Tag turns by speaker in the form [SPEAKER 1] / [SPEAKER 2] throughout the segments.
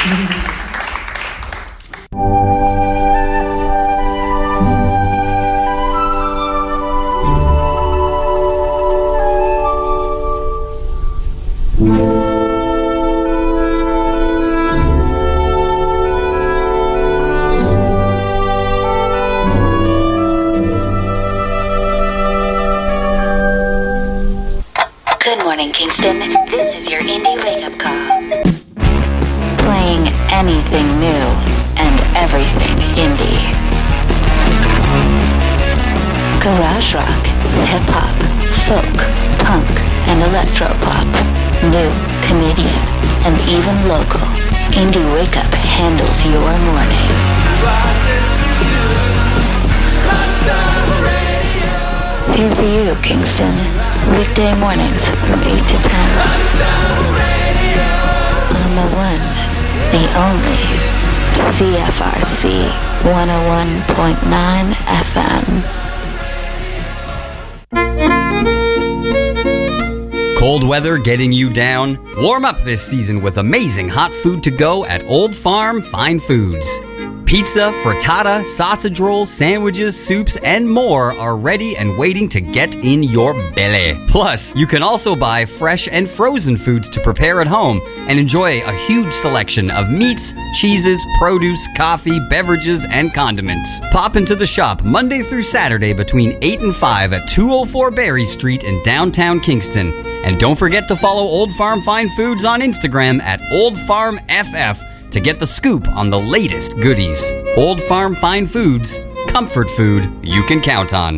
[SPEAKER 1] Good morning, Kingston. This is your indie wake-up call. Playing anything new and everything indie. Garage rock, hip-hop, folk, punk, and electropop. New, Canadian, and even local. Indie Wake-Up handles your morning. Here for you, Kingston. Weekday mornings from 8 to 10. On the one, the only, CFRC 101.9 FM.
[SPEAKER 2] Cold weather getting you down? Warm up this season with amazing hot food to go at Old Farm Fine Foods. Pizza, frittata, sausage rolls, sandwiches, soups, and more are ready and waiting to get in your belly. Plus, you can also buy fresh and frozen foods to prepare at home and enjoy a huge selection of meats, cheeses, produce, coffee, beverages, and condiments. Pop into the shop Monday through Saturday between 8 and 5 at 204 Berry Street in downtown Kingston. And don't forget to follow Old Farm Fine Foods on Instagram at OldFarmFF to get the scoop on the latest goodies. Old Farm Fine Foods, comfort food you can count on.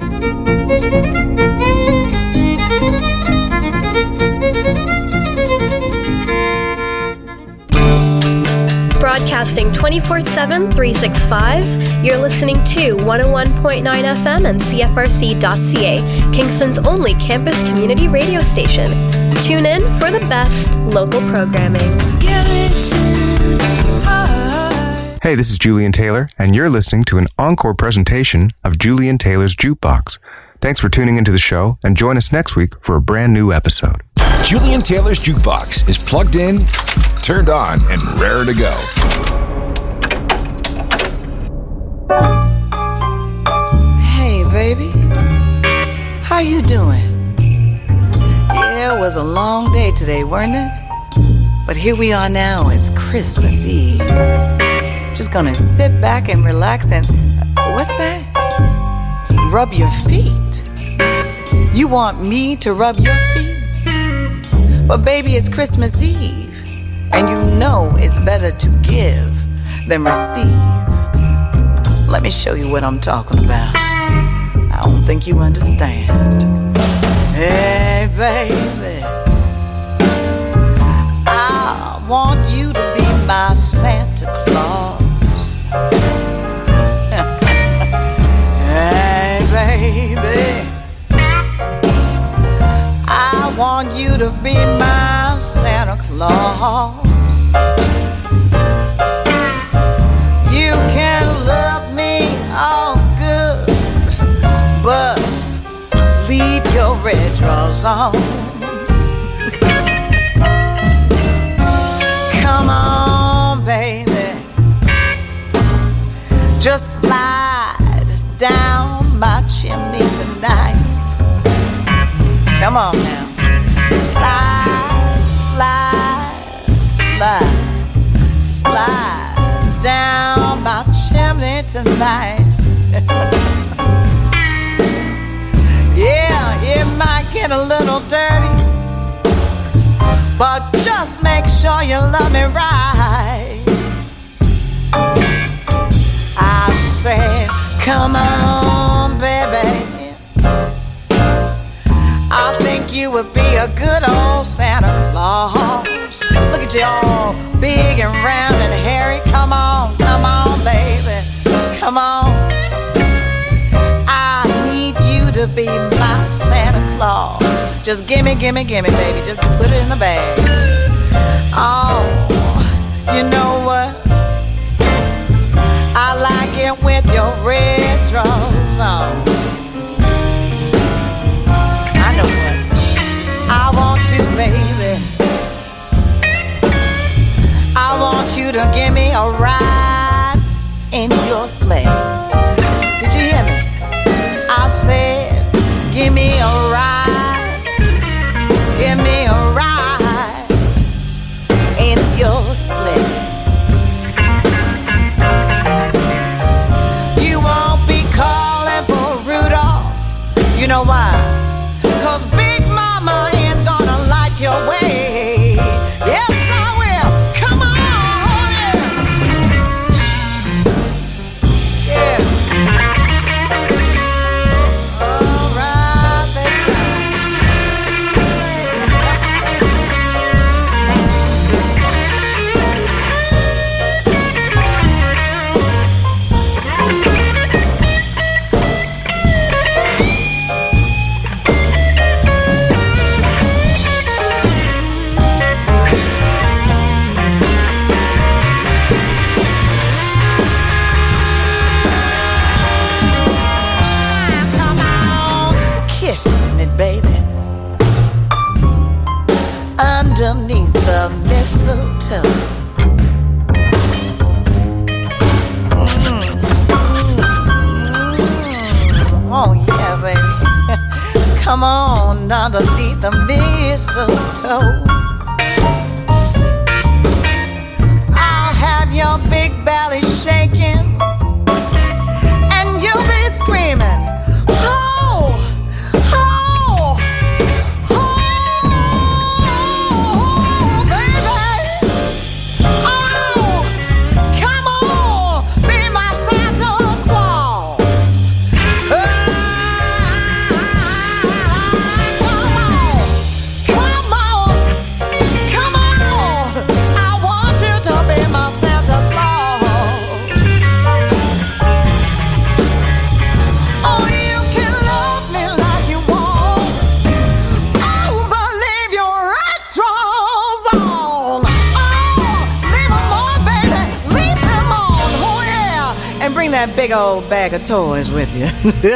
[SPEAKER 3] Broadcasting 24/7, 365, you're listening to 101.9 FM and CFRC.ca, Kingston's only campus community radio station. Tune in for the best local programming.
[SPEAKER 4] Hey, this is Julian Taylor, and you're listening to an encore presentation of Julian Taylor's Jukebox. Thanks for tuning into the show, and join us next week for a brand new episode.
[SPEAKER 5] Julian Taylor's Jukebox is plugged in, turned on, and raring to go.
[SPEAKER 6] Hey, baby. How you doing? Yeah, it was a long day today, wasn't it? But here we are now. It's Christmas Eve. Just gonna sit back and relax and... what's that? Rub your feet. You want me to rub your feet? But baby, it's Christmas Eve. And you know it's better to give than receive. Let me show you what I'm talking about. I don't think you understand. Hey, baby, I want you to be my Santa Claus. Hey, baby, I want you to be my Santa Claus. You can love me all good, but leave your red drawers on. Come on, baby, just slide down my chimney tonight. Come on now. Slide, slide, slide, slide down my chimney tonight. Yeah, it might get a little dirty, but just make sure you love me right. I said, come on, baby, I think you would be a good old Santa Claus. Look at you all big and round and hairy. Come on, baby, come on. I need you to be my Santa Claus. Just gimme, gimme, gimme, baby, just put it in the bag. Oh, you know what? I like it with your red drawers on. I know what? I want you, baby. I want you you give me a ride in your sleigh? Did you hear me? I said, give me a ride. Give me a ride in your sleigh. You won't be calling for Rudolph. You know why? 'Cause Big Mama is gonna light your way. Yes, I will. Come on. Yeah. All right, baby. Come on, kiss me, baby. Underneath the mistletoe. Oh yeah, baby. Come on, underneath the mistletoe. I'll have your big belly shaking, and you'll be screaming, oh, oh, oh, baby. Oh, come on, be my Santa Claus. Come on, come on. I want you to be my Santa Claus. Oh, you can love me like you want. Oh, but leave your red drawers on. Oh, leave them on, baby. Leave them on. Oh, yeah. And bring that big old bag of toys with you.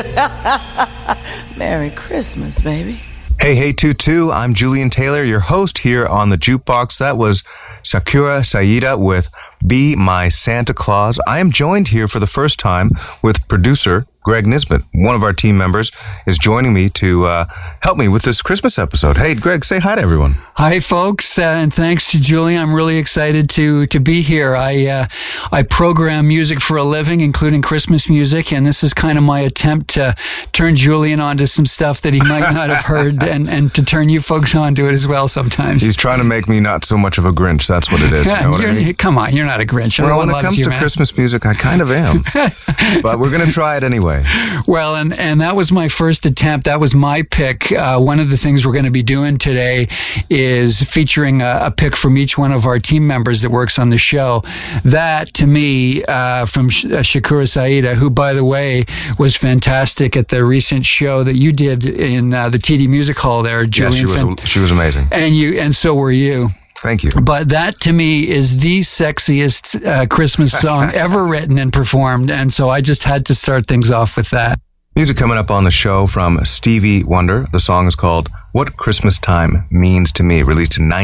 [SPEAKER 6] Merry Christmas, baby.
[SPEAKER 4] Hey, hey, Tutu. I'm Julian Taylor, your host here on the Jukebox. That was Sakura Saida with Be My Santa Claus. I am joined here for the first time with producer Greg Nisbet. One of our team members is joining me to help me with this Christmas episode. Hey, Greg, say hi to everyone.
[SPEAKER 7] Hi, folks, and thanks to Julian. I'm really excited to be here. I program music for a living, including Christmas music, and this is kind of my attempt to turn Julian onto some stuff that he might not have heard, and to turn you folks onto it as well sometimes.
[SPEAKER 4] He's trying to make me not so much of a Grinch. That's what it is. You know what I mean?
[SPEAKER 7] Come on, you're not a Grinch.
[SPEAKER 4] Well, when it comes to Christmas music, I kind of am. But we're going to try it anyway.
[SPEAKER 7] Well, and that was my first attempt. That was my pick. One of the things we're going to be doing today is featuring a pick from each one of our team members that works on the show. That, to me, from Sakura Saida, who, by the way, was fantastic at the recent show that you did in the TD Music Hall there, Julian.
[SPEAKER 4] Yeah, she was amazing.
[SPEAKER 7] And so were you.
[SPEAKER 4] Thank you.
[SPEAKER 7] But that, to me, is the sexiest Christmas song ever written and performed. And so I just had to start things off with that.
[SPEAKER 4] Music coming up on the show from Stevie Wonder. The song is called What Christmas Time Means to Me, released in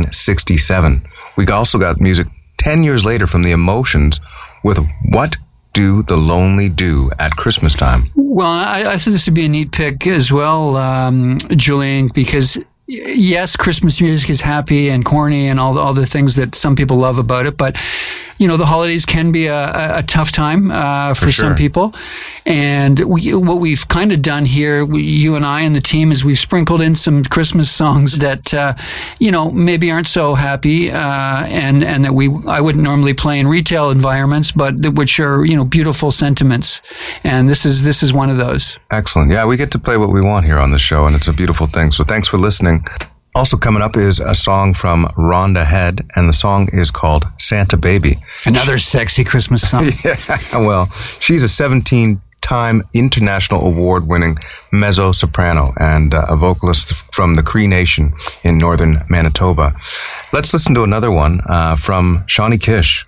[SPEAKER 4] 1967. We also got music 10 years later from The Emotions with What Do the Lonely Do at Christmas Time.
[SPEAKER 7] Well, I thought this would be a neat pick as well, Julian, because yes, Christmas music is happy and corny and all the things that some people love about it, but you know, the holidays can be a tough time for some people. And what we've kind of done here, you and I and the team, is we've sprinkled in some Christmas songs that you know, maybe aren't so happy, and that I wouldn't normally play in retail environments, but which are, you know, beautiful sentiments. And this is one of those.
[SPEAKER 4] Excellent. Yeah, we get to play what we want here on the show, and it's a beautiful thing. So thanks for listening. Also coming up is a song from Rhonda Head, and the song is called Santa Baby.
[SPEAKER 7] Another sexy Christmas song.
[SPEAKER 4] Yeah, well, she's a 17-time international award-winning mezzo-soprano and a vocalist from the Cree Nation in northern Manitoba. Let's listen to another one from Shawnee Kish.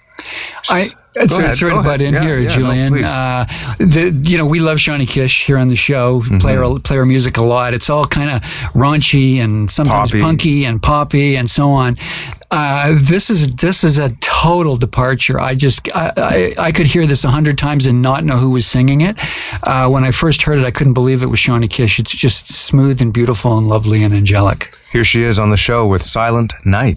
[SPEAKER 7] It's right about in here, Julian.
[SPEAKER 4] No,
[SPEAKER 7] we love Shawnee Kish here on the show. Play her music a lot. It's all kind of raunchy and sometimes punky and poppy and so on. This is a total departure. I could hear this 100 times and not know who was singing it. When I first heard it, I couldn't believe it was Shawnee Kish. It's just smooth and beautiful and lovely and angelic.
[SPEAKER 4] Here she is on the show with Silent Night.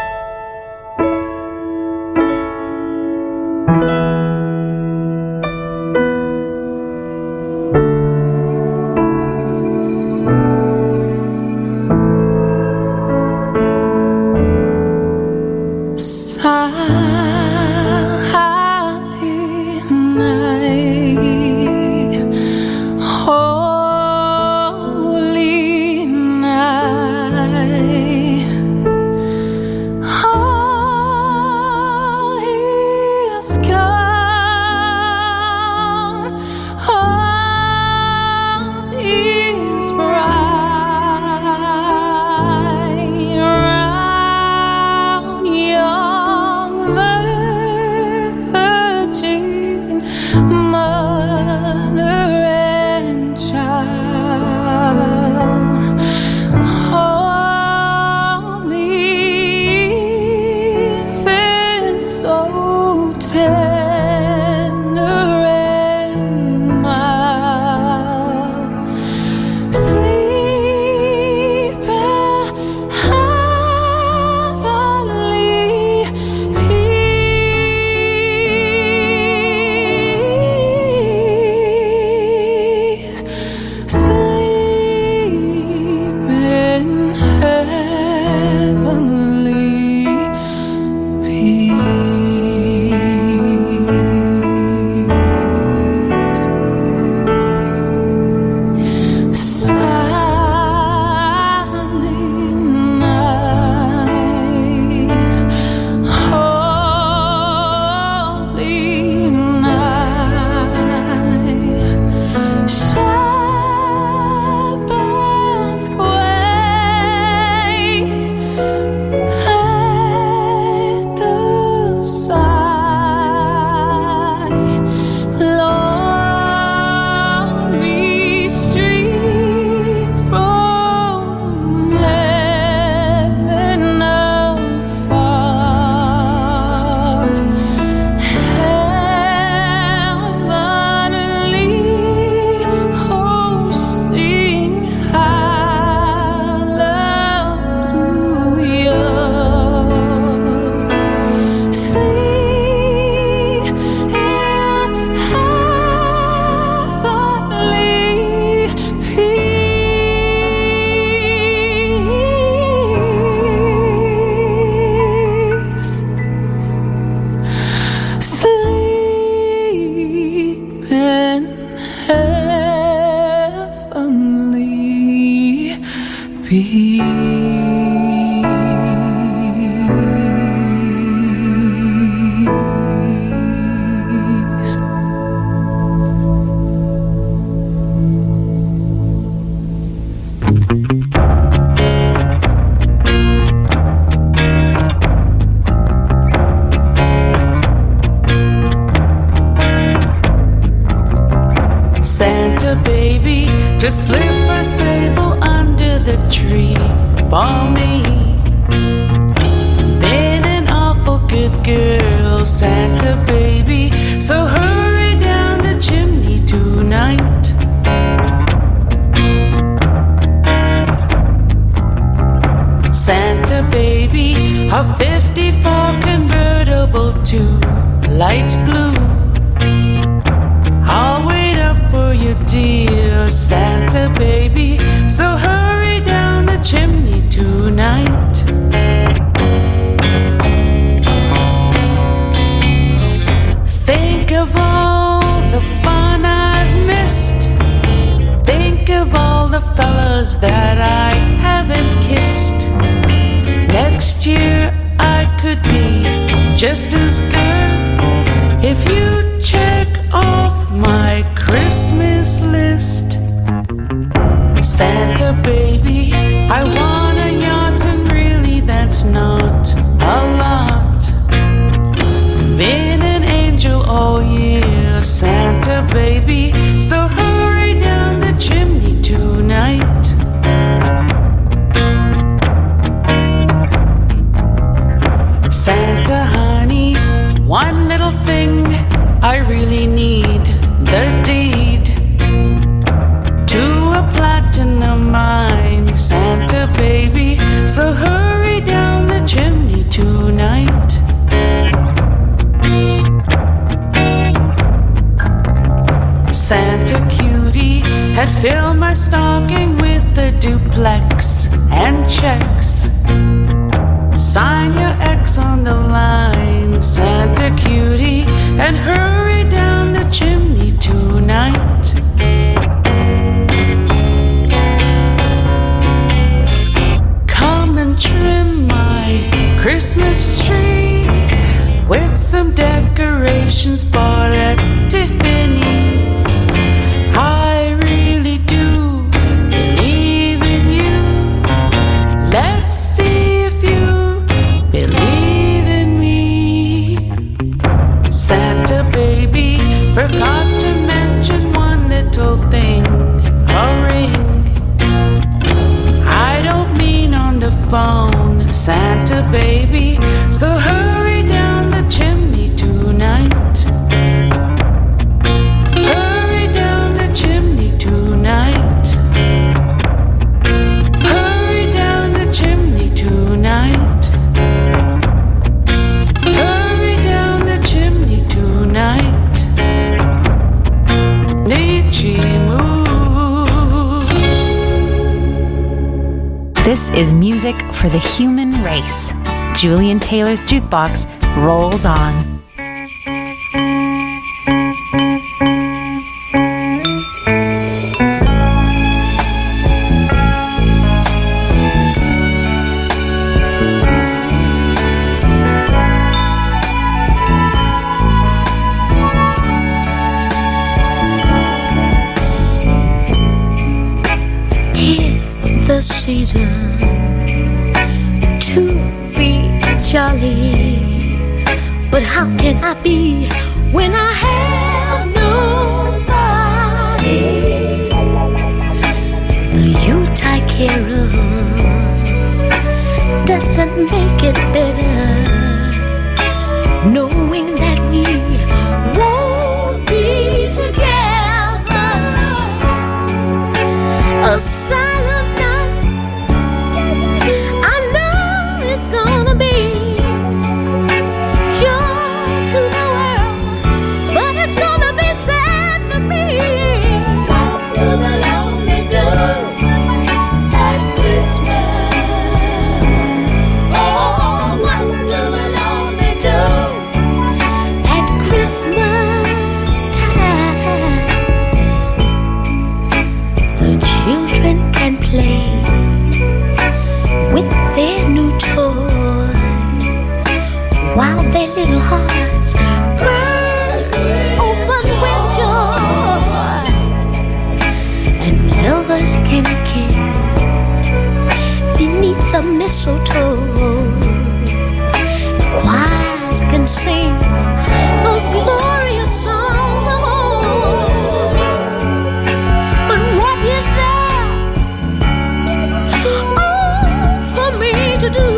[SPEAKER 8] Santa baby, just slip a sable under the tree for me. Been an awful good girl, Santa baby, so hurry down the chimney tonight. Santa baby, a 54 convertible to light blue. I'll wait up for you, dear Santa baby, so hurry down the chimney tonight. Think of all the fun I've missed. Think of all the fellas that I haven't kissed. Next year I could be just as good if you check off my Christmas list. Santa baby, I want a yacht, and really that's not a lot. Been an angel all year, Santa baby, so hurry down the chimney tonight. Santa honey, one little thing I really need, the deed to a platinum mine. Santa baby, so hurry down the chimney tonight. Santa cutie had filled my stocking with a duplex and checks. Sign your X on the line, Santa cutie, and hurry down the chimney tonight. Come and trim my Christmas tree with some decorations bought at Tiffany. I really do believe in you. Let's see if you believe in me. Santa baby forgot to mention one little thing, a ring. I don't mean on the phone, Santa baby, so hurry down the chimney tonight. Hurry down the chimney tonight. Hurry down the chimney tonight. Hurry down the chimney tonight. Nietzsche moves.
[SPEAKER 1] This is music for the human race. Julian Taylor's Jukebox rolls on.
[SPEAKER 9] The season to be jolly, but how can I be when I have nobody? The Yuletide carol doesn't make it better, knowing that we won't be together. A silent gonna be joy to the world, but it's gonna be sad for me. What do the lonely do at Christmas? Oh, what do the lonely do at Christmas time? The children can play with their new toys, while their little hearts burst open with joy, and lovers can kiss beneath the mistletoe. Choirs can sing those glorious songs of old. But what is there to do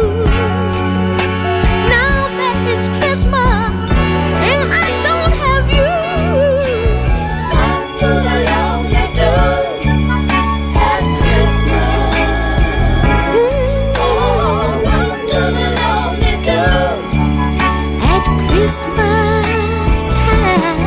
[SPEAKER 9] now that it's Christmas and I don't have you? What do the lonely do at Christmas? Oh, what do the lonely do at Christmas time?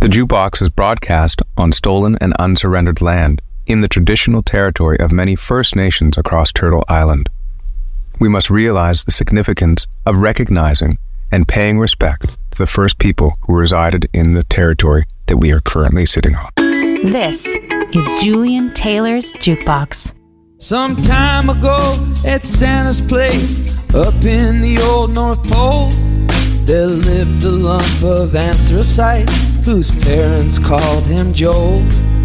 [SPEAKER 4] The Jukebox is broadcast on stolen and unsurrendered land in the traditional territory of many First Nations across Turtle Island. We must realize the significance of recognizing and paying respect to the first people who resided in the territory that we are currently sitting on.
[SPEAKER 10] This is Julian Taylor's Jukebox.
[SPEAKER 8] Some time ago at Santa's place up in the old North Pole, there lived a lump of anthracite whose parents called him Joel.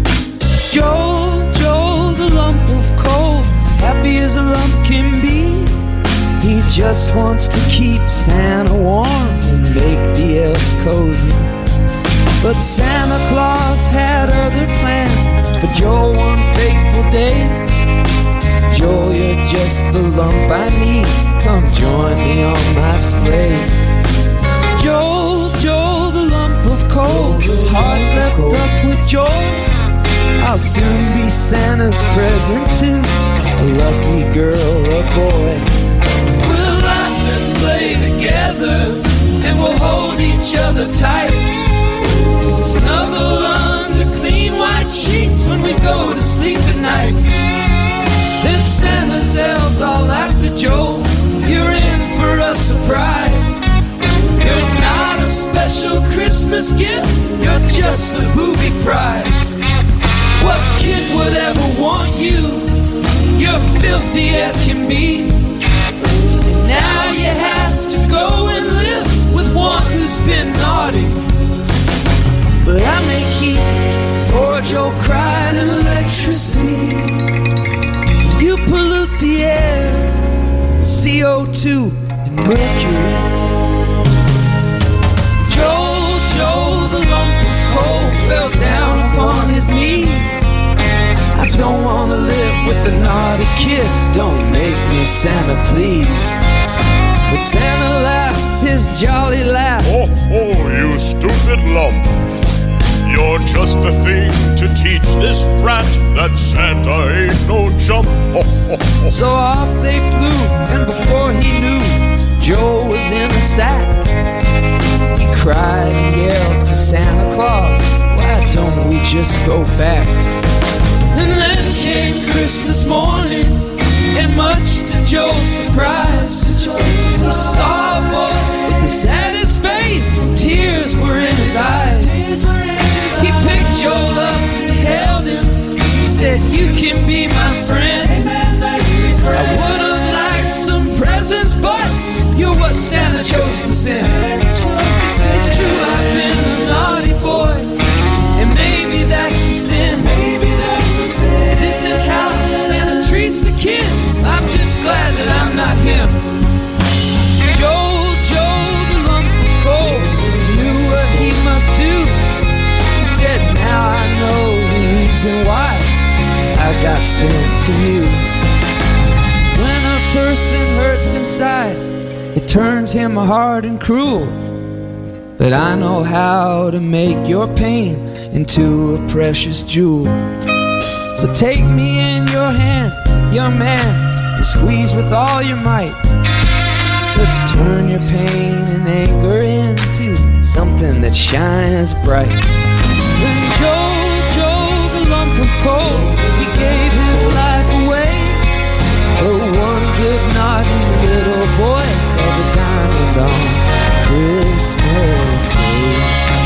[SPEAKER 8] Joel, the lump of coal, happy as a lump can be. He just wants to keep Santa warm and make the elves cozy. But Santa Claus had other plans for Joel one fateful day. Joel, you're just the lump I need. Come join me on my sleigh. Joel, the lump of coal, heart wrapped up with joy. I'll soon be Santa's present to a lucky girl or boy. We'll laugh and play together, and we'll hold each other tight. We'll snuggle under clean white sheets when we go to sleep at night. Then Santa's elves all after Joel. You're in for a surprise. You're not a special Christmas gift, you're just a booby prize. What kid would ever want you? You're filthy as can be. And now you have to go and live with one who's been naughty. But I may keep poor Joe crying in electricity. You pollute the air with CO2 and mercury. Joel, the lump of coal, fell down upon his knees. I don't want to live with the naughty kid. Don't make me Santa, please. But Santa laughed his jolly laugh.
[SPEAKER 11] Oh, you stupid lump. You're just the thing to teach this brat that Santa ain't no chump.
[SPEAKER 8] So off they flew, and before he knew, Joel was in a sack. He cried and yelled to Santa Claus, why don't we just go back? And then came Christmas morning, and much to Joel's surprise, he saw a boy with the saddest face, tears were in his eyes. He picked Joel up, he held him, he said, you can be my friend. I would have liked some presents, but you're what Santa chose to send. It's true, I've been a naughty boy, and maybe that's a sin. This is how Santa treats the kids. I'm just glad that I'm not him. Joel, the lump of coal, knew what he must do. He said, now I know the reason why I got sent to you. 'Cause when a person hurts inside, it turns him hard and cruel. But I know how to make your pain into a precious jewel. So take me in your hand, young man, and squeeze with all your might. Let's turn your pain and anger into something that shines bright. Then Joel, the lump of coal, he gave his life away. Oh, one good naughty little boy held a diamond on Christmas Day.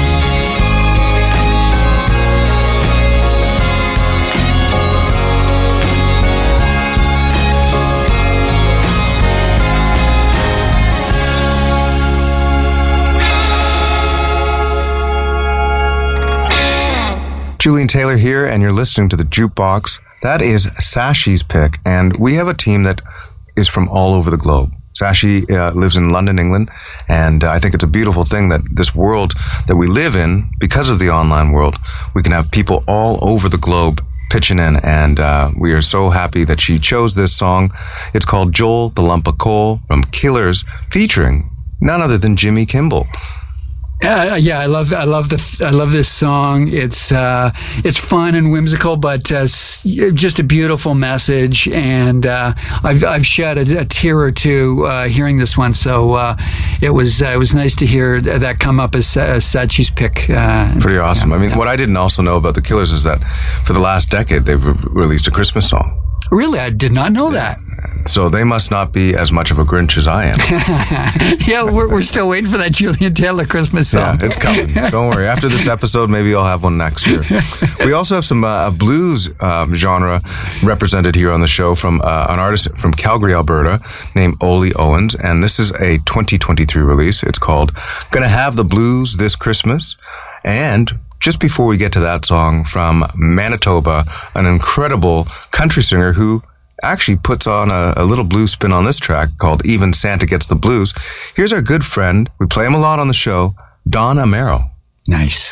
[SPEAKER 4] Julian Taylor here, and you're listening to The Jukebox. That is Sashi's pick, and we have a team that is from all over the globe. Sashi lives in London, England, and I think it's a beautiful thing that this world that we live in, because of the online world, we can have people all over the globe pitching in, and we are so happy that she chose this song. It's called Joel, the Lump of Coal from Killers, featuring none other than Jimmy Kimball.
[SPEAKER 7] Yeah, I love this song. It's fun and whimsical, but just a beautiful message. And I've shed a tear or two hearing this one. So it was nice to hear that come up as Sachi's pick.
[SPEAKER 4] Pretty awesome. Yeah, what I didn't also know about the Killers is that for the last decade they've released a Christmas song.
[SPEAKER 7] Really, I did not know that.
[SPEAKER 4] So they must not be as much of a Grinch as I am.
[SPEAKER 7] Yeah, we're still waiting for that Julian Taylor Christmas song.
[SPEAKER 4] Yeah, it's coming. Don't worry. After this episode, maybe I'll have one next year. We also have some blues genre represented here on the show from an artist from Calgary, Alberta, named Oli Owens. And this is a 2023 release. It's called Gonna Have the Blues This Christmas. And just before we get to that song, from Manitoba, an incredible country singer who actually puts on a little blues spin on this track called Even Santa Gets the Blues. Here's our good friend, we play him a lot on the show, Don Amaro.
[SPEAKER 7] Nice.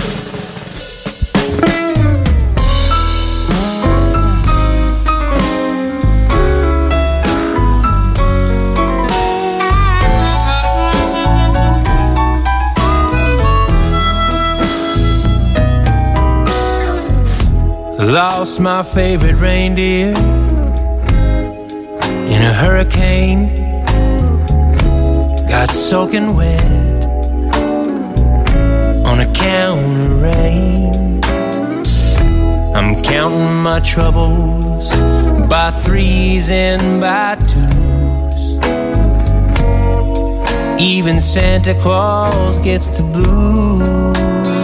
[SPEAKER 12] Lost my favorite reindeer in a hurricane, got soaking wet on account of rain. I'm counting my troubles by threes and by twos. Even Santa Claus gets the blues.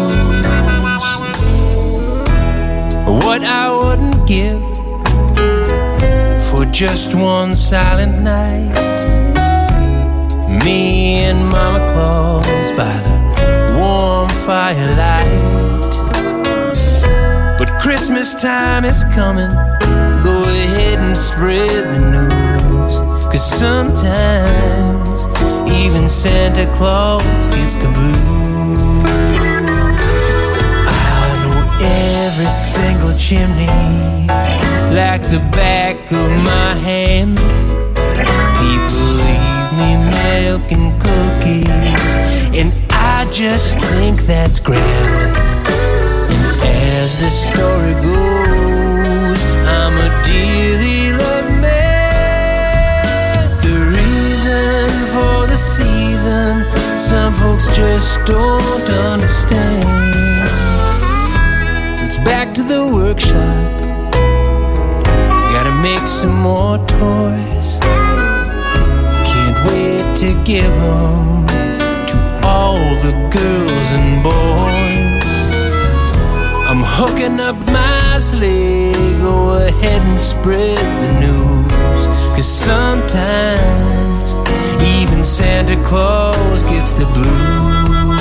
[SPEAKER 12] What I wouldn't give for just one silent night, me and Mama Claus by the warm firelight. But Christmas time is coming, go ahead and spread the news, 'cause sometimes even Santa Claus gets the blues. I know every single chimney like the back of my hand. People leave me milk and cookies, and I just think that's grand. And as the story goes, I'm a dearly loved man. The reason for the season, some folks just don't understand. It's back to the workshop, gotta make some more toys. Can't wait to give them to all the girls and boys. I'm hooking up my sleigh, go ahead and spread the news, 'cause sometimes even Santa Claus gets the blues.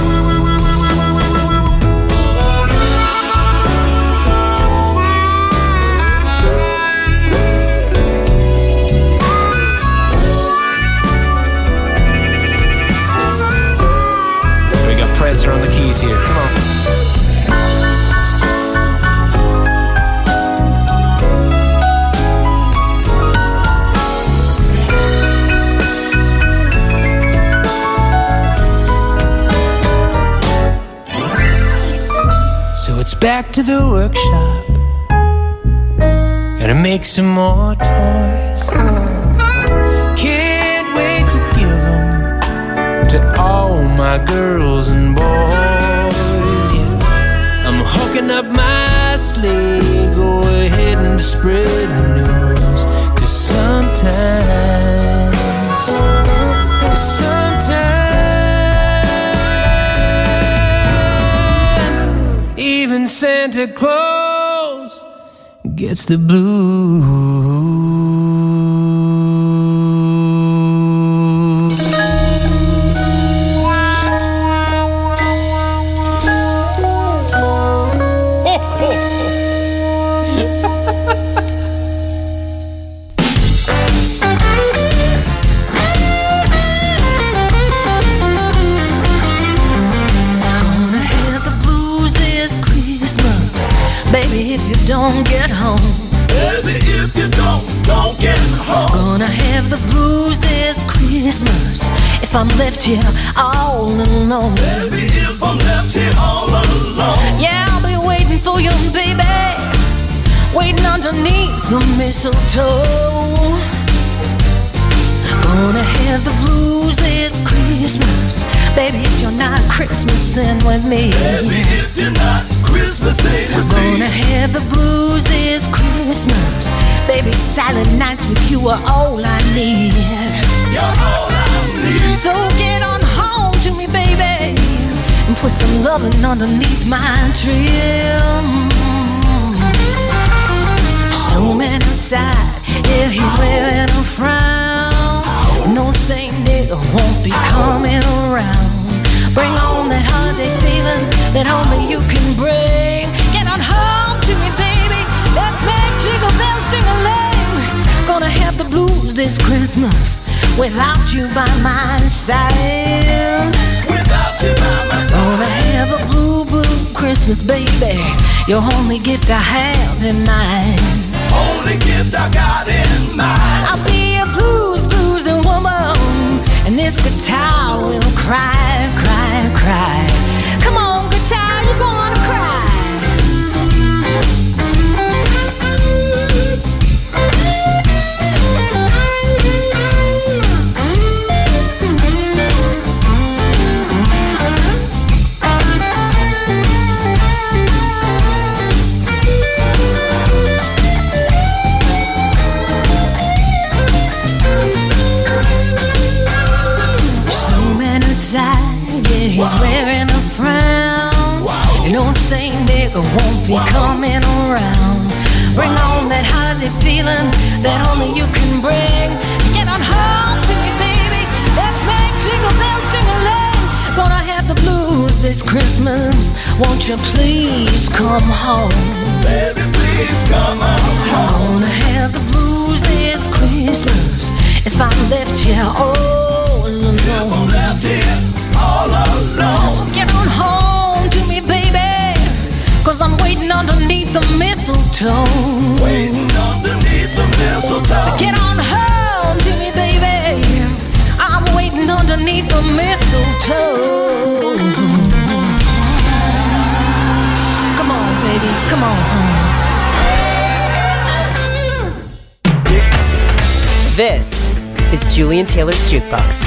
[SPEAKER 12] Prancer on the keys here. Come on. So it's back to the workshop, gotta make some more toys. Can't wait to give them to all my girls and boys, yeah. I'm hooking up my sleigh, go ahead and spread the news, 'cause sometimes even Santa Claus gets the blues.
[SPEAKER 9] Baby, if you don't get home.
[SPEAKER 11] Baby, if you don't
[SPEAKER 13] have the blues this Christmas if I'm left here all alone.
[SPEAKER 9] Baby, if I'm left here all alone.
[SPEAKER 13] Yeah, I'll be waiting for you, baby, waiting underneath the mistletoe. Gonna have the blues this Christmas, baby, if you're not Christmasing with me.
[SPEAKER 9] Baby, if you're not Christmasing with me.
[SPEAKER 13] Gonna have the blues this Christmas, baby, silent nights with you are all I need.
[SPEAKER 9] You're all I need.
[SPEAKER 13] So get on home to me, baby, and put some loving underneath my tree. Snowman outside, yeah, he's wearing a frown. No Saint Nick won't be coming around. Bring on that holiday feeling that only you can bring. Get on home to me, baby. Let's make jingle bells jingling. Gonna have the blues this Christmas without you by my side.
[SPEAKER 9] Without you by my side.
[SPEAKER 13] Gonna have a blue, blue Christmas, baby. Your only gift I have in mind.
[SPEAKER 9] Only gift I got in mind.
[SPEAKER 13] I'll be a blues, bluesing woman, and this guitar will cry, cry, cry. Come on, guitar, you're gonna cry. Yeah, he's wearing a frown. You know, Saint Nick won't be coming around. Bring on that holiday feeling that only you can bring. Get on home to me, baby. Let's make jingle bells jingling. Gonna have the blues this Christmas. Won't you please come home?
[SPEAKER 9] Baby, please come on home.
[SPEAKER 13] Gonna have the blues this Christmas if I'm left here all alone.
[SPEAKER 9] If I'm left here all alone.
[SPEAKER 13] So get on home to me, baby, 'cause I'm waiting underneath the mistletoe.
[SPEAKER 9] Waiting underneath the mistletoe.
[SPEAKER 13] So get on home to me, baby. I'm waiting underneath the mistletoe. Come on, baby, come on home.
[SPEAKER 14] This is Julian Taylor's Jukebox.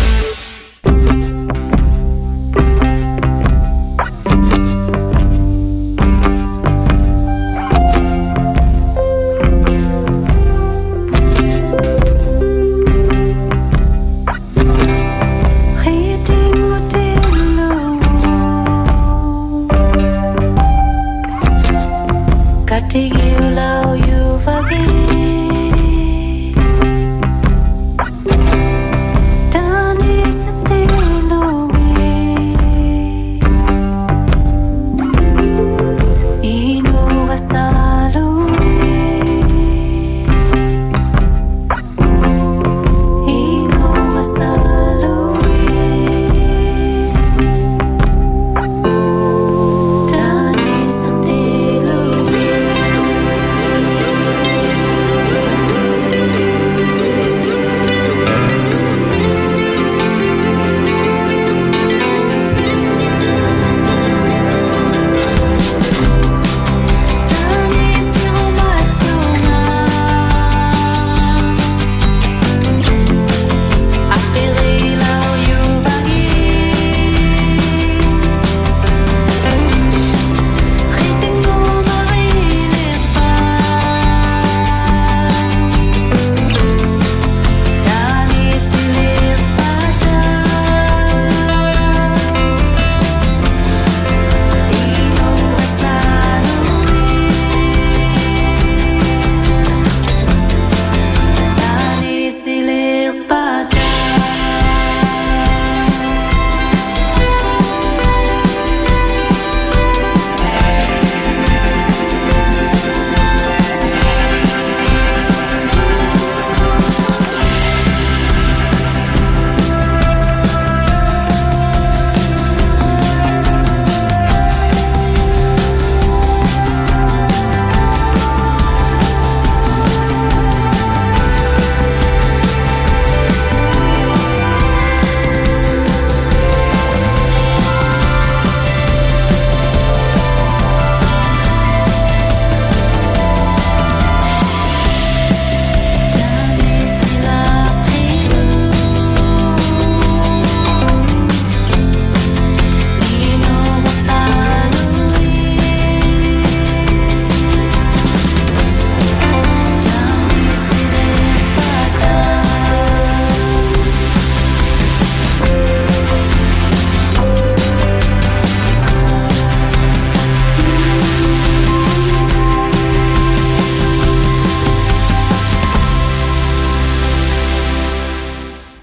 [SPEAKER 9] Done is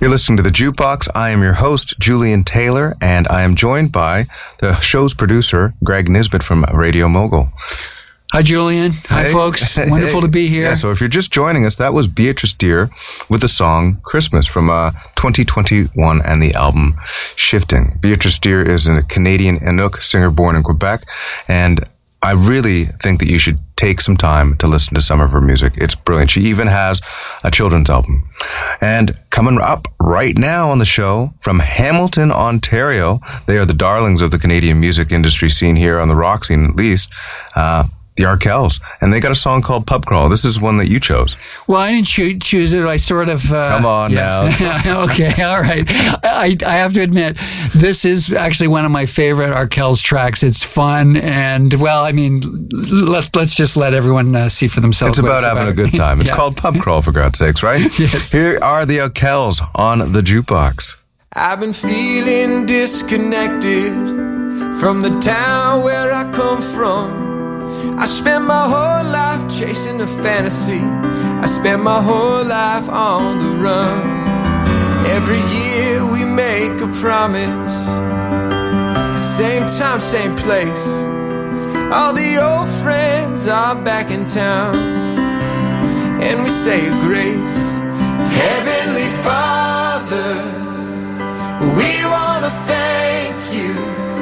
[SPEAKER 4] You're listening to The Jukebox. I am your host, Julian Taylor, and I am joined by the show's producer, Greg Nisbet from Radio Mogul.
[SPEAKER 7] Hi, Julian. Hi, folks. Wonderful to be here.
[SPEAKER 4] Yeah, so if you're just joining us, that was Beatrice Deer with the song Christmas from 2021 and the album Shifting. Beatrice Deer is a Canadian Inuk singer born in Quebec, and I really think that you should take some time to listen to some of her music. It's brilliant. She even has a children's album. And coming up right now on the show from Hamilton, Ontario, they are the darlings of the Canadian music industry scene here on the rock scene, at least. The Arkells, and they got a song called Pub Crawl. This is one that you chose.
[SPEAKER 7] Well, I didn't choose it. I sort of...
[SPEAKER 4] Come on now.
[SPEAKER 7] Okay, all right. I have to admit, this is actually one of my favorite Arkells tracks. It's fun, and, well, I mean, let's just let everyone see for themselves.
[SPEAKER 4] It's about having a good time. It's called Pub Crawl, for God's sakes, right?
[SPEAKER 7] Yes.
[SPEAKER 4] Here are the Arkells on the Jukebox.
[SPEAKER 12] I've been feeling disconnected from the town where I come from. I spent my whole life chasing a fantasy. I spent my whole life on the run. Every year we make a promise. Same time, same place. All the old friends are back in town, and we say a grace. Heavenly Father, we want to thank you.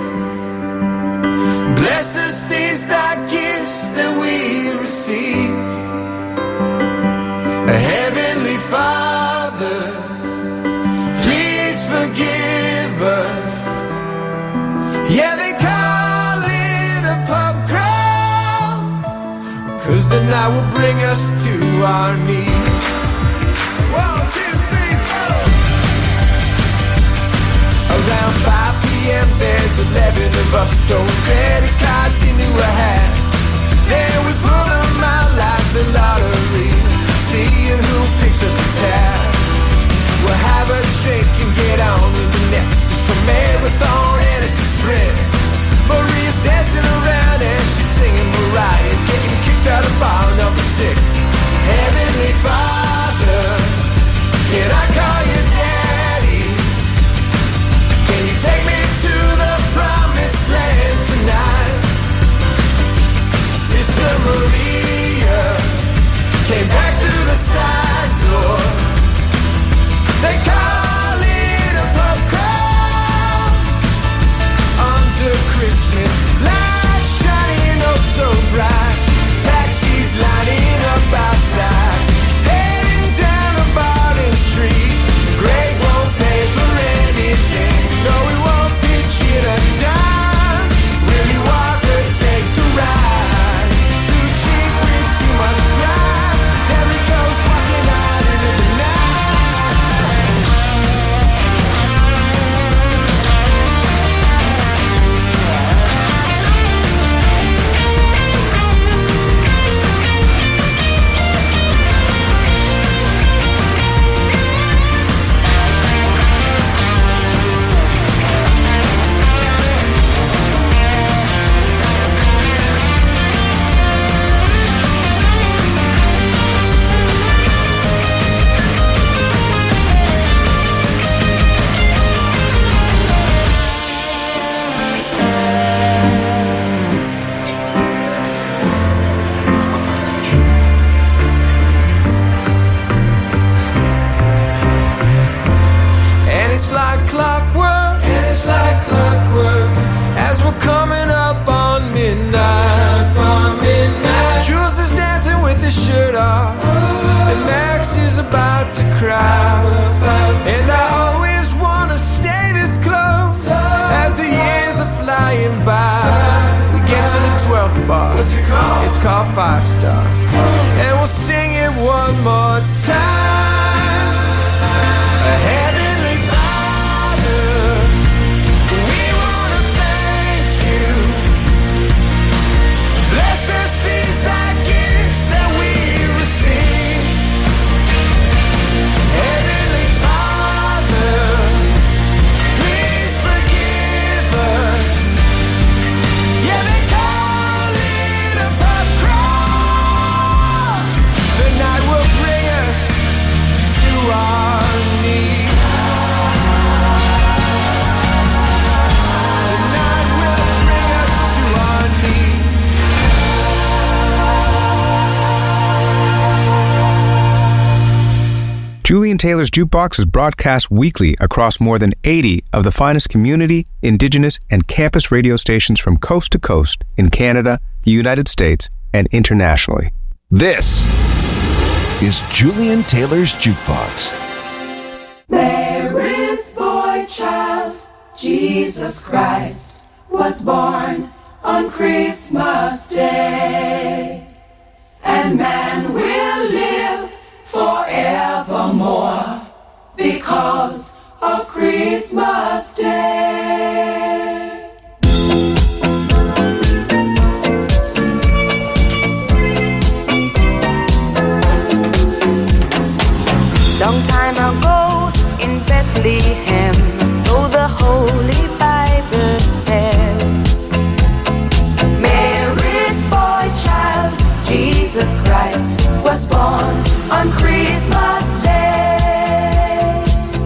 [SPEAKER 12] Bless us these thy gifts that we receive. Heavenly Father, please forgive us. Yeah, they call it a pub crawl, 'cause the night will bring us to our knees. 1, 2, 3, 4. Around 5 p.m. there's 11 of us throwing credit cards into a hat. Then we pull them out like the lottery, seeing who picks up the tab. We'll have a drink and get on with the next. It's a marathon and it's a sprint. Maria's dancing around and she's singing Mariah, getting kicked out of bar number 6. Heavenly Father, can I call you Daddy? Can you take me to the promised land tonight? Sister Maria came back through the side door. They call it a pub crawl under Christmas lights shining oh so bright. Taxis lining up outside, heading down a Barton Street. Greg won't pay for anything. No, we won't pitch in a dime. Willie Walker take the ride. Too cheap with too much pride. There he goes walking out into the as we're coming up on midnight. Jules is dancing with his shirt off, and Max is about to cry. And I always want to stay this close as the years are flying by. We get to the 12th bar. What's it called? It's called 5 Star, and we'll sing it one more time. Heavenly Father, we want to thank you. Bless us these thy gifts that we receive. Heavenly Father, please forgive us. Yeah, they call it a pub crawl. The night will bring us
[SPEAKER 4] Julian Taylor's Jukebox is broadcast weekly across more than 80 of the finest community, indigenous, and campus radio stations from coast to coast in Canada, the United States, and internationally.
[SPEAKER 5] This is Julian Taylor's Jukebox.
[SPEAKER 15] Mary's boy child, Jesus Christ, was born on Christmas Day. And man will live forevermore because of Christmas Day.
[SPEAKER 16] Long time ago in Bethlehem, so the Holy Bible said, Mary's boy child, Jesus Christ, was born on Christmas Day.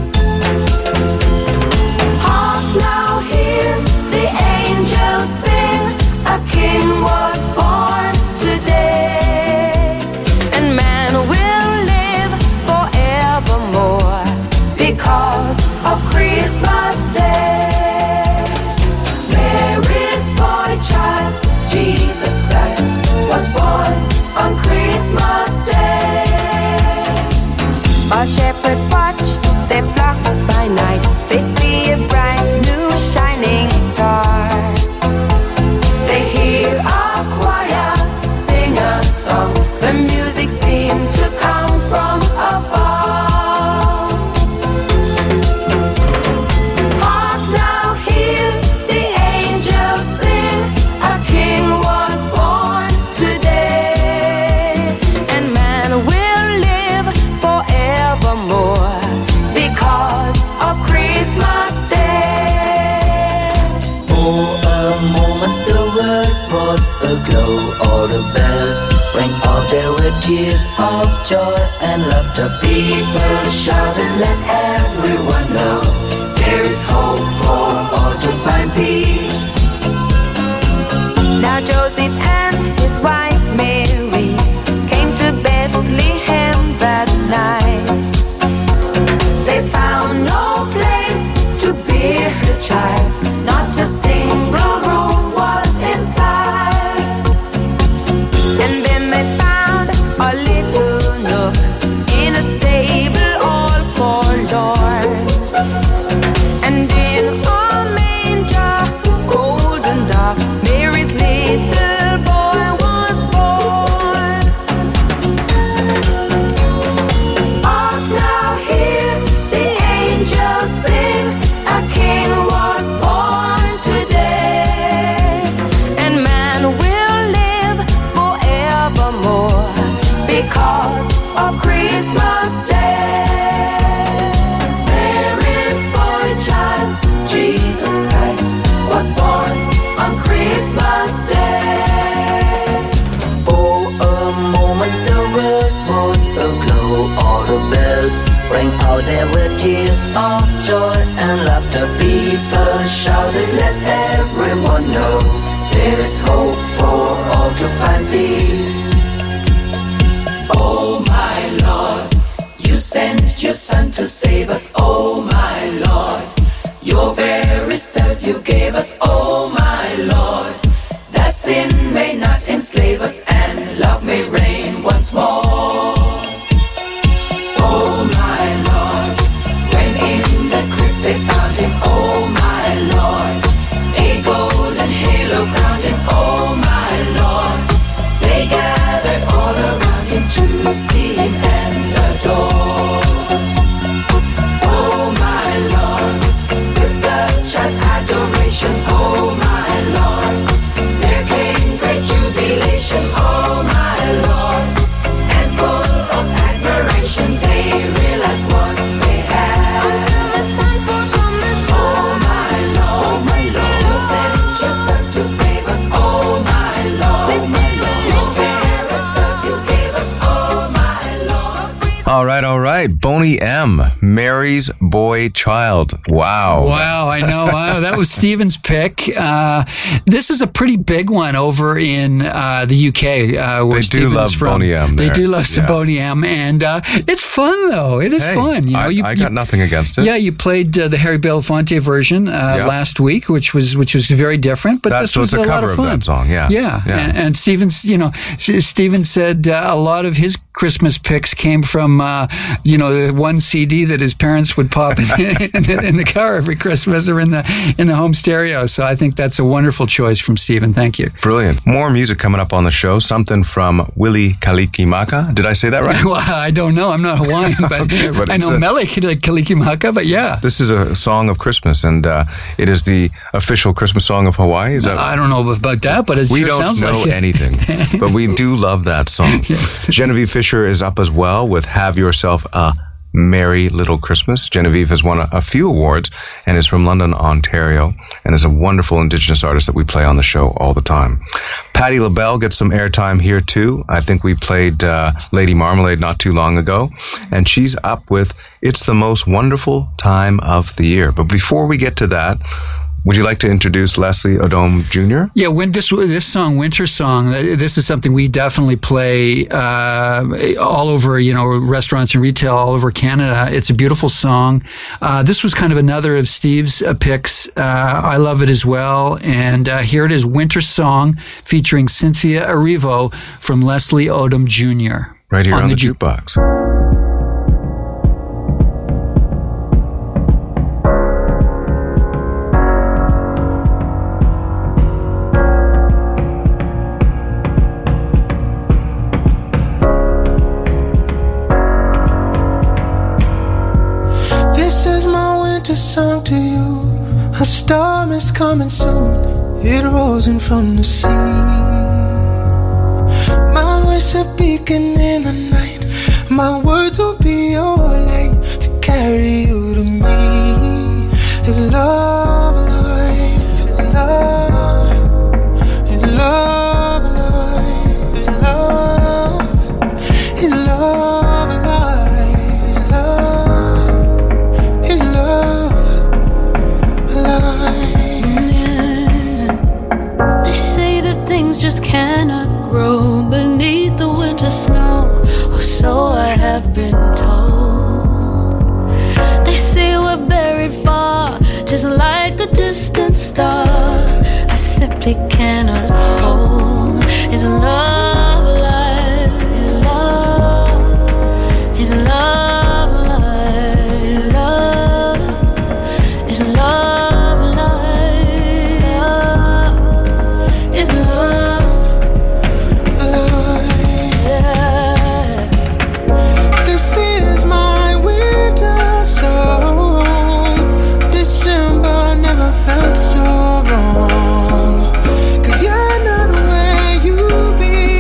[SPEAKER 16] Hark now, hear the angels sing, a king was born today, and man will live forevermore because of Christmas Day. Mary's boy child, Jesus Christ, was born on Christmas Day. While shepherds watch their flock by night, they see a bright new shining star. They hear a choir sing a song, the music seemed to come from afar. Hark now, hear the angels sing, a king was born today, and man will live forevermore because of Christmas Day.
[SPEAKER 17] For a moment the world was aglow, all the bells rang out, there were tears of joy and laughter. People shouted, let everyone know there is hope for all to find peace.
[SPEAKER 16] Now Joseph and his wife Mary came to Bethlehem that night.
[SPEAKER 15] They found no place to bear her child, not a single room was inside.
[SPEAKER 16] And then they found a little nook in a stable all forlorn. And in a manger, golden dark, Mary's little boy was born.
[SPEAKER 15] Hark now, hear the angels sing, a king was born today,
[SPEAKER 16] and man will live forevermore
[SPEAKER 15] because of Christmas Day. Mary's boy child, Jesus Christ, was born on Christmas Day.
[SPEAKER 17] For a moment the world was aglow, all the bells rang out, there were tears of joy and laughter. People shouted, let everyone know there is hope for all to find peace.
[SPEAKER 15] Oh my Lord, you sent your Son to save us. Oh my Lord, your very self you gave us. Oh my Lord, that sin may not enslave us and love may reign once more. Oh my Lord, when in the crypt they found him. Oh my Lord, a golden halo crowned him. Oh my Lord, they gathered all around him to see him and adore. Oh my Lord, with the child's adoration. Oh my Lord, there came great jubilation. Oh my Lord, and full
[SPEAKER 4] All right. Boney M, Mary's Boy Child. Wow.
[SPEAKER 7] Wow, I know. Wow, that was Stephen's pick. This is a pretty big one over in the UK. Where
[SPEAKER 4] they do love Boney M there.
[SPEAKER 7] They do love some Boney M, and it's fun, though. It is fun. You know,
[SPEAKER 4] I got nothing against it.
[SPEAKER 7] Yeah, you played the Harry Belafonte version last week, which was very different, but this was a lot of fun.
[SPEAKER 4] That song, yeah.
[SPEAKER 7] And Stephen's, Stephen said a lot of his Christmas picks came from, the one CD that his parents would pop in the car every Christmas or in the home stereo. So I think that's a wonderful choice from Stephen. Thank you.
[SPEAKER 4] Brilliant. More music coming up on the show. Something from Willie Kalikimaka. Did I say that right?
[SPEAKER 7] Well, I don't know. I'm not Hawaiian, but I know Mele Kalikimaka, but yeah.
[SPEAKER 4] This is a song of Christmas, and it is the official Christmas song of Hawaii. Is that?
[SPEAKER 7] I don't know about that, but it sure sounds like it.
[SPEAKER 4] We don't know anything, but we do love that song. Yes. Genevieve Fisher is up as well with Have Yourself a Merry Little Christmas. Genevieve has won a few awards and is from London, Ontario, and is a wonderful Indigenous artist that we play on the show all the time. Patti LaBelle gets some airtime here too. I think we played Lady Marmalade not too long ago, and she's up with It's the Most Wonderful Time of the Year. But before we get to that, would you like to introduce Leslie Odom Jr.?
[SPEAKER 7] Yeah, this song, Winter Song, this is something we definitely play all over, restaurants and retail all over Canada. It's a beautiful song. This was kind of another of Steve's picks. I love it as well. And here it is, Winter Song, featuring Cynthia Erivo from Leslie Odom Jr.
[SPEAKER 4] Right here on the Jukebox.
[SPEAKER 18] Song to you, a storm is coming soon, it rolls in from the sea. My voice a beacon in the night, my words will be your light to carry you to me. It's love alive, it's love, it's love alive, it's love, it's love.
[SPEAKER 9] Just cannot grow beneath the winter snow, or so I have been told. They say we're buried far, just like a distant star. I simply cannot hold. Is love alive? Is love? Is love alive? Is love? Is love?
[SPEAKER 18] Felt so wrong, 'cause you're not where you be.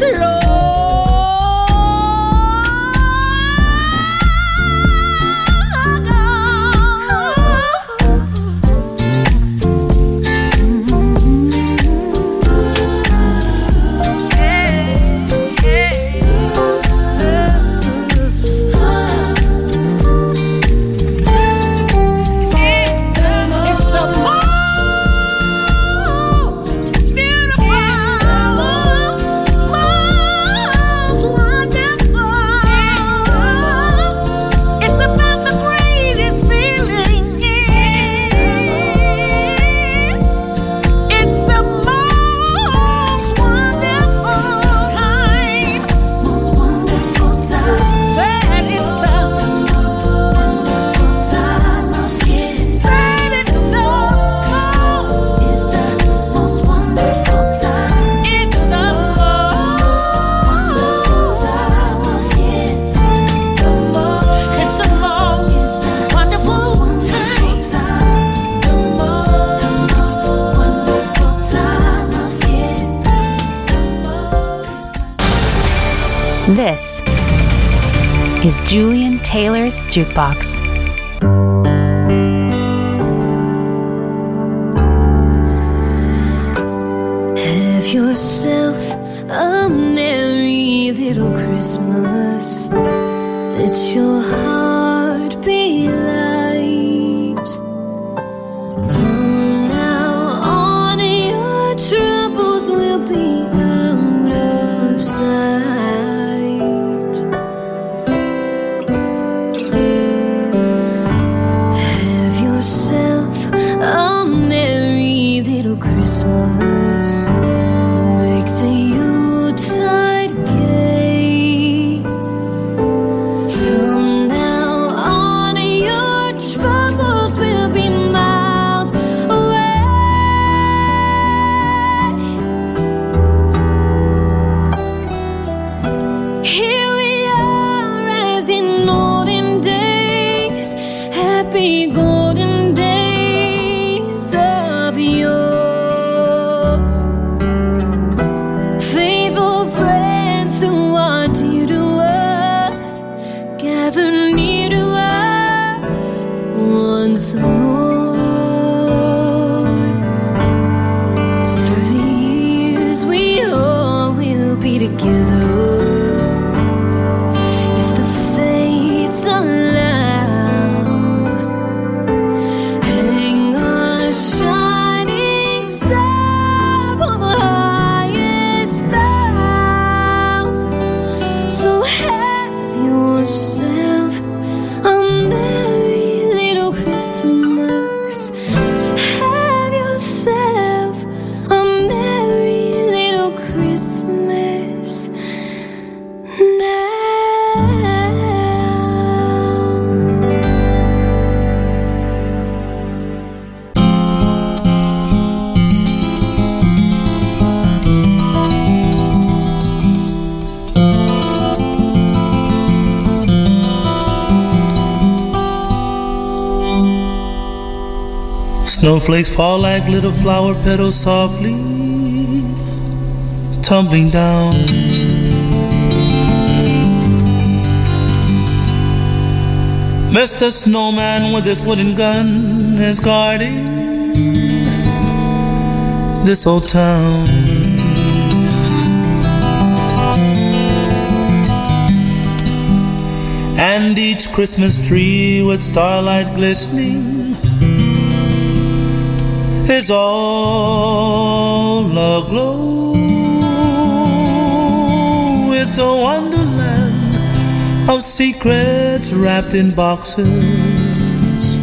[SPEAKER 10] This is Julian Taylor's Jukebox.
[SPEAKER 13] Have yourself a merry little Christmas. Let your heart be light. From now on, your troubles will be out of sight. Have yourself a merry little Christmas. Make the Yuletide gay. From now on, your troubles will be miles away. Here we are as in olden days, happy golden days of yore. Faithful friends who are dear to us, gather near to us once more. Through the years we all will be together, if the fates allow. Hang a shining star on the highest bough. So have yourself a merry little Christmas. Have yourself a merry little Christmas now.
[SPEAKER 19] Snowflakes fall like little flower petals softly tumbling down. Mr. Snowman with his wooden gun is guarding this old town. And each Christmas tree with starlight glistening is all aglow with a wonderland of secrets wrapped in boxes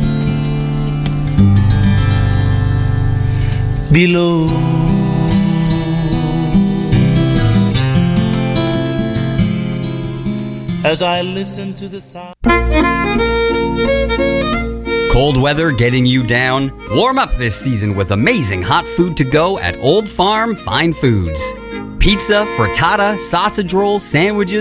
[SPEAKER 19] below. As I listen to the sound.
[SPEAKER 2] Cold weather getting you down? Warm up this season with amazing hot food to go at Old Farm Fine Foods. Pizza, frittata, sausage rolls, sandwiches,